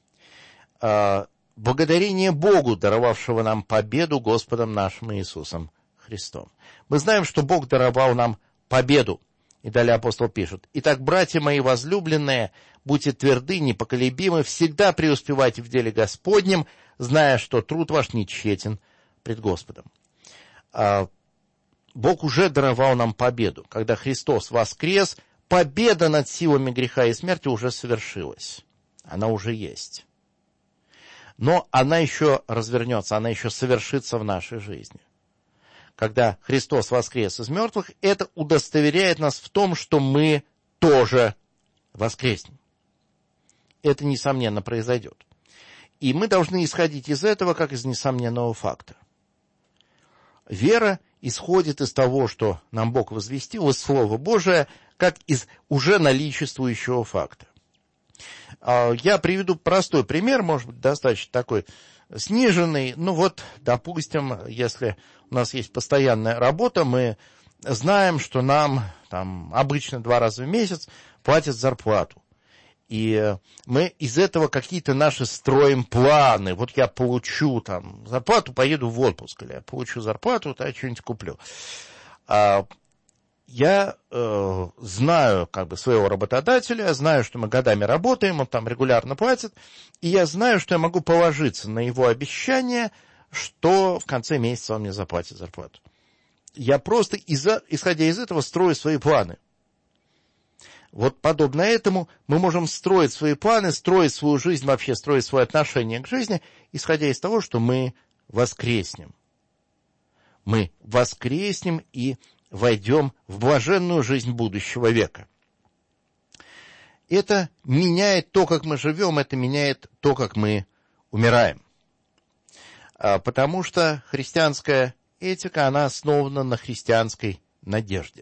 Благодарение Богу, даровавшего нам победу Господом нашим Иисусом Христом. Мы знаем, что Бог даровал нам победу. И далее апостол пишет: «Итак, братья мои возлюбленные, будьте тверды, непоколебимы, всегда преуспевайте в деле Господнем, зная, что труд ваш не тщетен пред Господом». Бог уже даровал нам победу. Когда Христос воскрес, победа над силами греха и смерти уже совершилась. Она уже есть. Но она еще развернется, она еще совершится в нашей жизни. Когда Христос воскрес из мертвых, это удостоверяет нас в том, что мы тоже воскреснем. Это, несомненно, произойдет. И мы должны исходить из этого, как из несомненного факта. Вера исходит из того, что нам Бог возвестил, из Слова Божия, как из уже наличествующего факта. Я приведу простой пример, может быть, достаточно такой сниженный. Ну вот, допустим, если у нас есть постоянная работа, мы знаем, что нам там обычно два раза в месяц платят зарплату. И мы из этого какие-то наши строим планы. Вот я получу там зарплату, поеду в отпуск, или я получу зарплату, то я что-нибудь куплю. Я э, знаю как бы своего работодателя, знаю, что мы годами работаем, он там регулярно платит, и я знаю, что я могу положиться на его обещание, что в конце месяца он мне заплатит зарплату. Я просто, из-за, исходя из этого, строю свои планы. Вот подобно этому мы можем строить свои планы, строить свою жизнь, вообще строить свое отношение к жизни, исходя из того, что мы воскреснем. Мы воскреснем и войдем в блаженную жизнь будущего века. Это меняет то, как мы живем, это меняет то, как мы умираем. Потому что христианская этика, она основана на христианской надежде.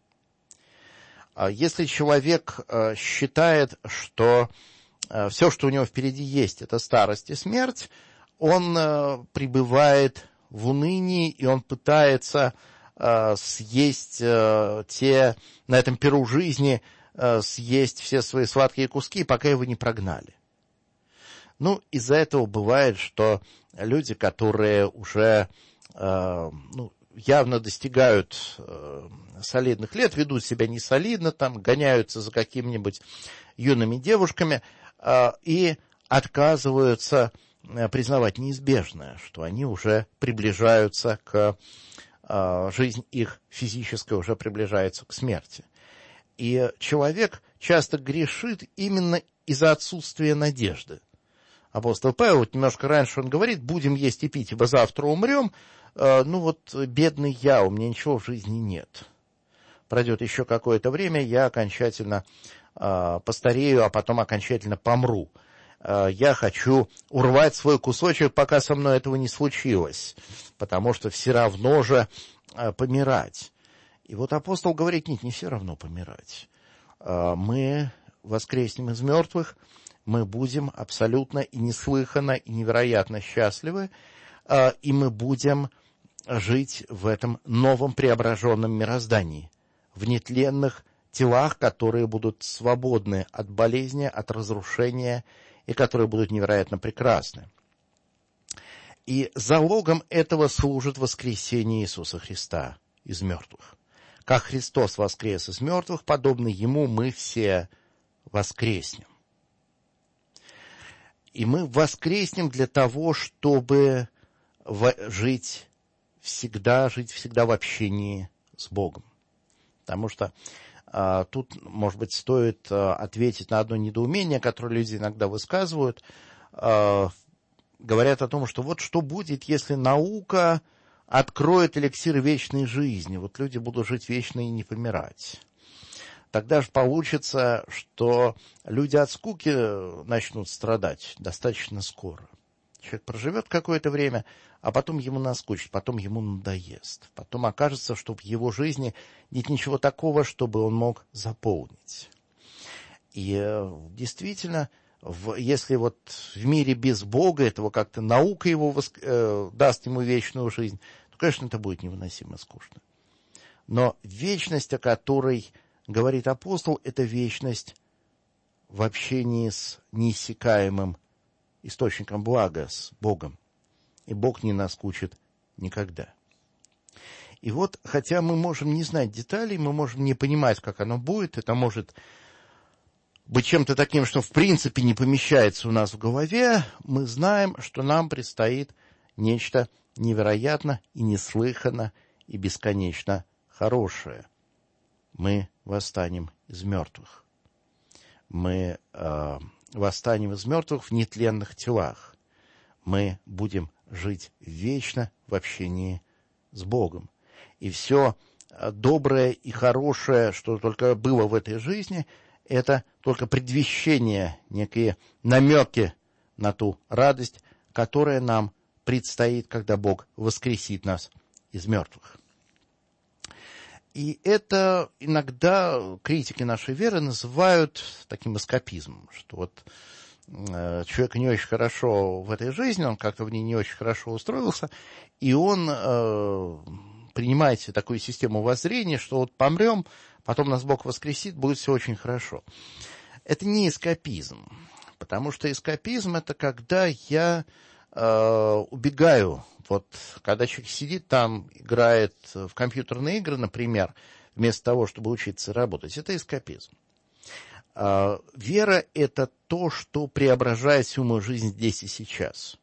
Если человек считает, что все, что у него впереди есть, это старость и смерть, он пребывает в унынии, и он пытается съесть э, те, на этом перу жизни, э, съесть все свои сладкие куски, пока его не прогнали. Ну, из-за этого бывает, что люди, которые уже э, ну, явно достигают э, солидных лет, ведут себя несолидно, там, гоняются за какими-нибудь юными девушками э, и отказываются э, признавать неизбежное, что они уже приближаются к жизнь их физическая уже приближается к смерти. И человек часто грешит именно из-за отсутствия надежды. Апостол Павел, вот немножко раньше он говорит: будем есть и пить, ибо завтра умрем. Ну вот, бедный я, у меня ничего в жизни нет. Пройдет еще какое-то время, я окончательно постарею, а потом окончательно помру. Я хочу урвать свой кусочек, пока со мной этого не случилось, потому что все равно же помирать. И вот апостол говорит: нет, не все равно помирать. Мы воскреснем из мертвых, мы будем абсолютно и неслыханно, и невероятно счастливы, и мы будем жить в этом новом преображенном мироздании, в нетленных телах, которые будут свободны от болезни, от разрушения, и которые будут невероятно прекрасны. И залогом этого служит воскресение Иисуса Христа из мертвых. Как Христос воскрес из мертвых, подобно Ему мы все воскреснем. И мы воскреснем для того, чтобы жить всегда, жить всегда в общении с Богом. Потому что а, тут, может быть, стоит а, ответить на одно недоумение, которое люди иногда высказывают. А, говорят о том, что вот что будет, если наука откроет эликсир вечной жизни. Вот люди будут жить вечно и не помирать. Тогда же получится, что люди от скуки начнут страдать достаточно скоро. Человек проживет какое-то время, а потом ему наскучит, потом ему надоест. Потом окажется, что в его жизни нет ничего такого, чтобы он мог заполнить. И действительно, в, если вот в мире без Бога, этого как-то наука его воск... э, даст ему вечную жизнь, то, конечно, это будет невыносимо скучно. Но вечность, о которой говорит апостол, это вечность в общении с неиссякаемым источником блага, с Богом. И Бог не наскучит никогда. И вот, хотя мы можем не знать деталей, мы можем не понимать, как оно будет, это может быть чем-то таким, что в принципе не помещается у нас в голове, мы знаем, что нам предстоит нечто невероятно и неслыханно и бесконечно хорошее. Мы восстанем из мертвых. Мы э, восстанем из мертвых в нетленных телах. Мы будем жить вечно в общении с Богом. И все доброе и хорошее, что только было в этой жизни, это только предвещение, некие намеки на ту радость, которая нам предстоит, когда Бог воскресит нас из мертвых. И это иногда критики нашей веры называют таким эскапизмом, что вот э, человек не очень хорошо в этой жизни, он как-то в ней не очень хорошо устроился, и он э, принимает себе такую систему воззрения, что вот помрем, потом нас Бог воскресит, будет все очень хорошо. Это не эскапизм, потому что эскапизм — это когда я э, убегаю. Вот когда человек сидит там, играет в компьютерные игры, например, вместо того, чтобы учиться работать, это эскапизм. Э, вера — это то, что преображает всю мою жизнь здесь и сейчас.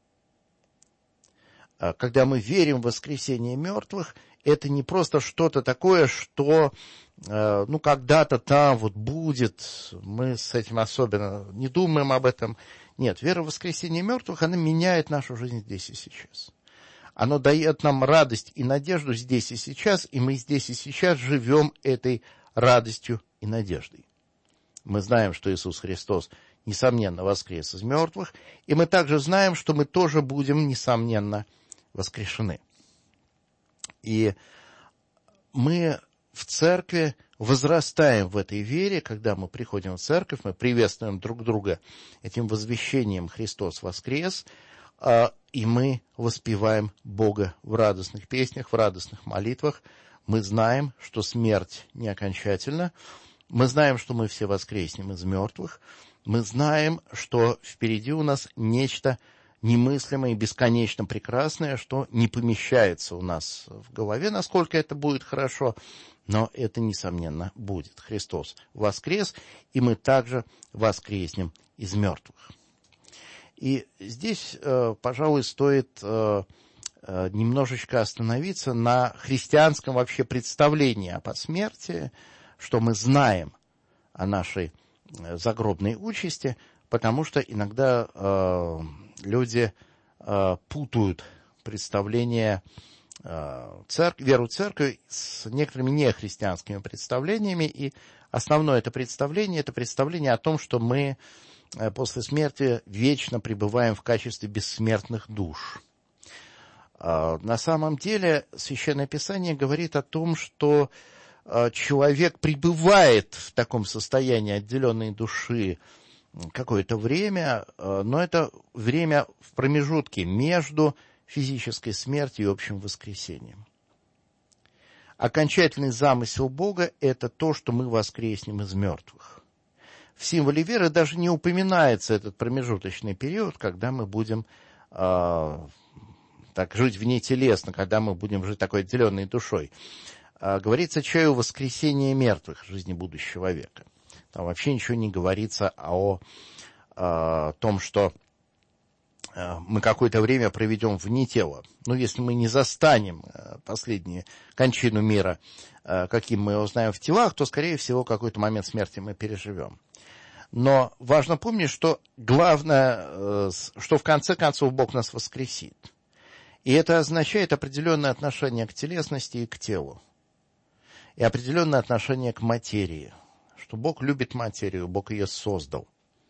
Э, когда мы верим в воскресение мертвых, это не просто что-то такое, что э, ну, когда-то там вот будет, мы с этим особенно не думаем об этом. Нет, вера в воскресение мертвых, она меняет нашу жизнь здесь и сейчас. Оно дает нам радость и надежду здесь и сейчас, и мы здесь и сейчас живем этой радостью и надеждой. Мы знаем, что Иисус Христос, несомненно, воскрес из мертвых, и мы также знаем, что мы тоже будем, несомненно, воскрешены. И мы в церкви возрастаем в этой вере, когда мы приходим в церковь, мы приветствуем друг друга этим возвещением «Христос воскрес», и мы воспеваем Бога в радостных песнях, в радостных молитвах. Мы знаем, что смерть не окончательна. Мы знаем, что мы все воскреснем из мертвых. Мы знаем, что впереди у нас нечто немыслимое и бесконечно прекрасное, что не помещается у нас в голове, насколько это будет хорошо, но это, несомненно, будет. Христос воскрес, и мы также воскреснем из мертвых. И здесь, пожалуй, стоит немножечко остановиться на христианском вообще представлении о посмертии, что мы знаем о нашей загробной участи, потому что иногда э, люди э, путают представление э, церкви, веру церкви с некоторыми нехристианскими представлениями, и основное это представление, это представление о том, что мы э, после смерти вечно пребываем в качестве бессмертных душ. Э, на самом деле Священное Писание говорит о том, что э, человек пребывает в таком состоянии отделенной души какое-то время, но это время в промежутке между физической смертью и общим воскресением. Окончательный замысел Бога – это то, что мы воскреснем из мертвых. В символе веры даже не упоминается этот промежуточный период, когда мы будем э, так жить внетелесно, когда мы будем жить такой отделенной душой. Э, говорится чаю воскресения мертвых в жизни будущего века. Там вообще ничего не говорится о, о том, что мы какое-то время проведем вне тела. Ну, если мы не застанем последнюю кончину мира, каким мы его знаем в телах, то, скорее всего, какой-то момент смерти мы переживем. Но важно помнить, что главное, что в конце концов Бог нас воскресит. И это означает определенное отношение к телесности и к телу. И определенное отношение к материи. Что Бог любит материю, Бог ее создал.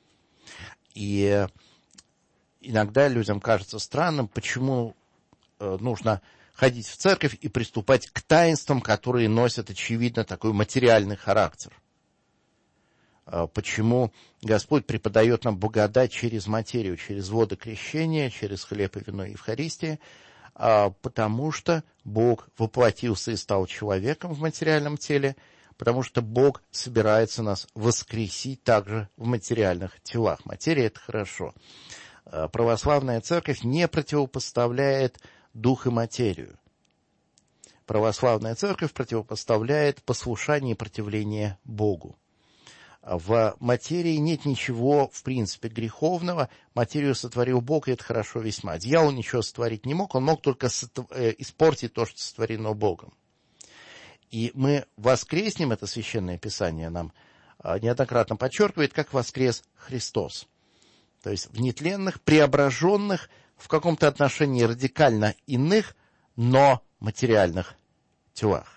И иногда людям кажется странным, почему нужно ходить в церковь и приступать к таинствам, которые носят, очевидно, такой материальный характер. почему Господь преподает нам благодать через материю, через воды крещения, через хлеб и вино Евхаристии, потому что Бог воплотился и стал человеком в материальном теле, потому что Бог собирается нас воскресить также в материальных телах. Материя — это хорошо. Православная церковь не противопоставляет дух и материю. Православная церковь противопоставляет послушание и противление Богу. В материи нет ничего, в принципе, греховного. Материю сотворил Бог, и это хорошо весьма. Дьявол ничего сотворить не мог, он мог только испортить то, что сотворено Богом. И мы воскреснем, это Священное Писание нам неоднократно подчеркивает, как воскрес Христос. То есть в нетленных, преображенных, в каком-то отношении радикально иных, но материальных телах.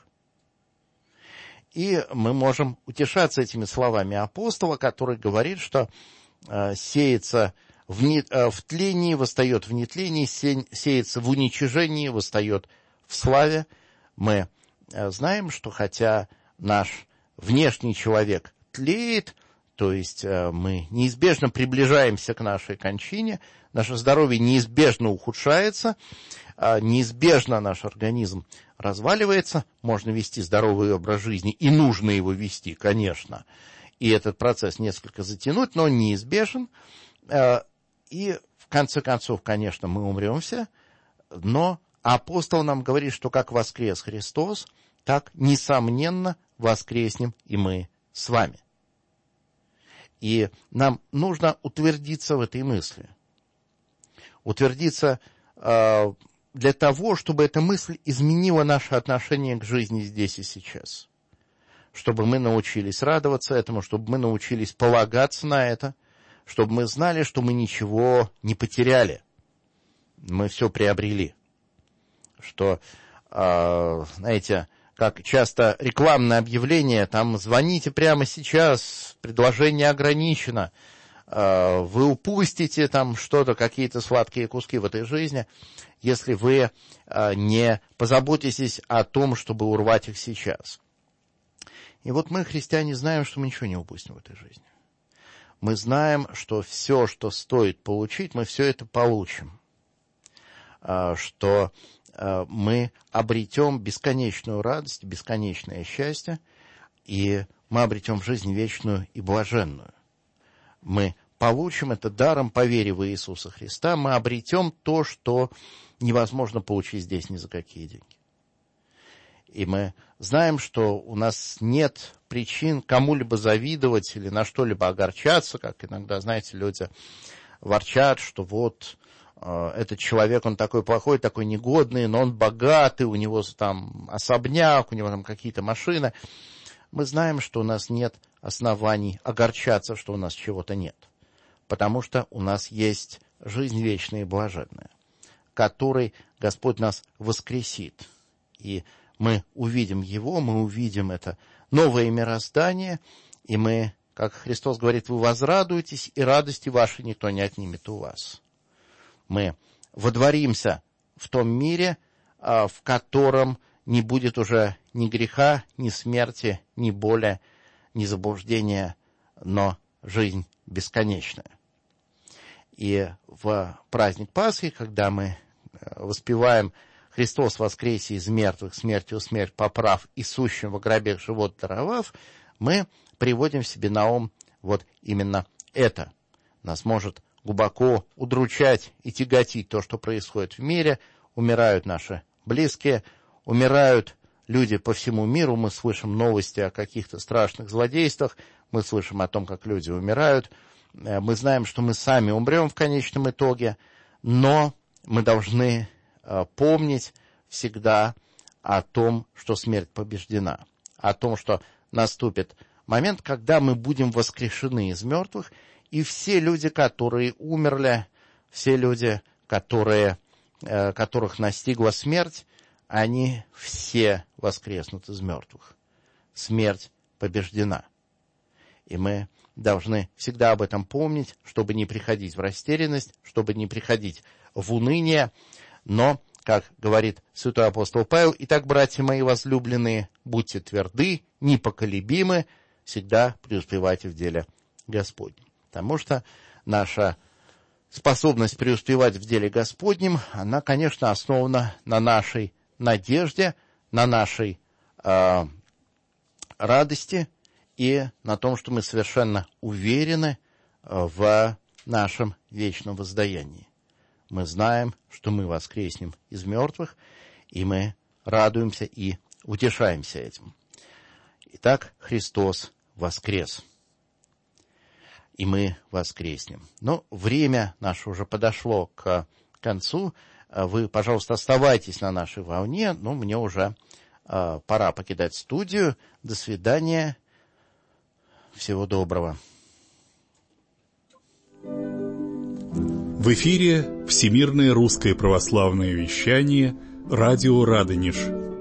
И мы можем утешаться этими словами апостола, который говорит, что э, сеется в, не, э, в тлении, восстает в нетлении, се, сеется в уничижении, восстает в славе. Мы э, знаем, что хотя наш внешний человек тлеет, то есть э, мы неизбежно приближаемся к нашей кончине, наше здоровье неизбежно ухудшается, э, неизбежно наш организм разваливается, можно вести здоровый образ жизни, и нужно его вести, конечно, и этот процесс несколько затянуть, но он неизбежен, и в конце концов, конечно, мы умрем все, но апостол нам говорит, что как воскрес Христос, так, несомненно, воскреснем и мы с вами. И нам нужно утвердиться в этой мысли, утвердиться для того, чтобы эта мысль изменила наше отношение к жизни здесь и сейчас. Чтобы мы научились радоваться этому, чтобы мы научились полагаться на это, чтобы мы знали, что мы ничего не потеряли. Мы все приобрели. Что, э, знаете, как часто рекламное объявление, там звоните прямо сейчас, предложение ограничено, э, вы упустите там что-то, какие-то сладкие куски в этой жизни, если вы э, не позаботитесь о том, чтобы урвать их сейчас. И вот мы, христиане, знаем, что мы ничего не упустим в этой жизни. Мы знаем, что все, что стоит получить, мы все это получим. Э, что э, мы обретем бесконечную радость, бесконечное счастье, и мы обретем жизнь вечную и блаженную. Мы получим это даром по вере в Иисуса Христа, мы обретем то, что невозможно получить здесь ни за какие деньги. И мы знаем, что у нас нет причин кому-либо завидовать или на что-либо огорчаться, как иногда, знаете, люди ворчат, что вот э, этот человек, он такой плохой, такой негодный, но он богатый, у него там особняк, у него там какие-то машины. Мы знаем, что у нас нет оснований огорчаться, что у нас чего-то нет. Потому что у нас есть жизнь вечная и блаженная, которой Господь нас воскресит. И мы увидим Его, мы увидим это новое мироздание, и мы, как Христос говорит, вы возрадуетесь, и радости вашей никто не отнимет у вас. Мы водворимся в том мире, в котором не будет уже ни греха, ни смерти, ни боли, ни заблуждения, но жизнь бесконечная. И в праздник Пасхи, когда мы воспеваем «Христос воскресе из мертвых, смертью смерть поправ и сущим во гробе живот даровав», мы приводим себе на ум вот именно это. Нас может глубоко удручать и тяготить то, что происходит в мире. Умирают наши близкие, умирают люди по всему миру. Мы слышим новости о каких-то страшных злодействах, мы слышим о том, как люди умирают. Мы знаем, что мы сами умрем в конечном итоге, но мы должны помнить всегда о том, что смерть побеждена, о том, что наступит момент, когда мы будем воскрешены из мертвых, и все люди, которые умерли, все люди, которые, которых настигла смерть, они все воскреснут из мертвых. Смерть побеждена. И мы должны всегда об этом помнить, чтобы не приходить в растерянность, чтобы не приходить в уныние, но, как говорит святой апостол Павел, «Итак, братья мои возлюбленные, будьте тверды, непоколебимы, всегда преуспевать в деле Господнем. Потому что наша способность преуспевать в деле Господнем, она, конечно, основана на нашей надежде, на нашей э, радости и на том, что мы совершенно уверены в нашем вечном воздаянии. Мы знаем, что мы воскреснем из мертвых, и мы радуемся и утешаемся этим. Итак, Христос воскрес, и мы воскреснем. Но время наше уже подошло к концу. Вы, пожалуйста, оставайтесь на нашей волне, но мне уже э, пора покидать студию. До свидания. Всего доброго. В эфире Всемирное русское православное вещание, радио Радонеж.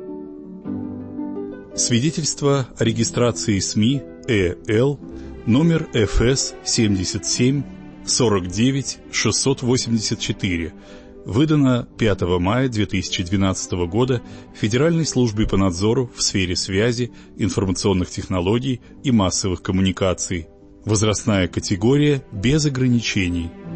Свидетельство о регистрации СМИ ЭЛ, номер эф эс семьдесят семь сорок девять шестьсот восемьдесят четыре, выдано пятого мая две тысячи двенадцатого года Федеральной службой по надзору в сфере связи, информационных технологий и массовых коммуникаций. Возрастная категория без ограничений.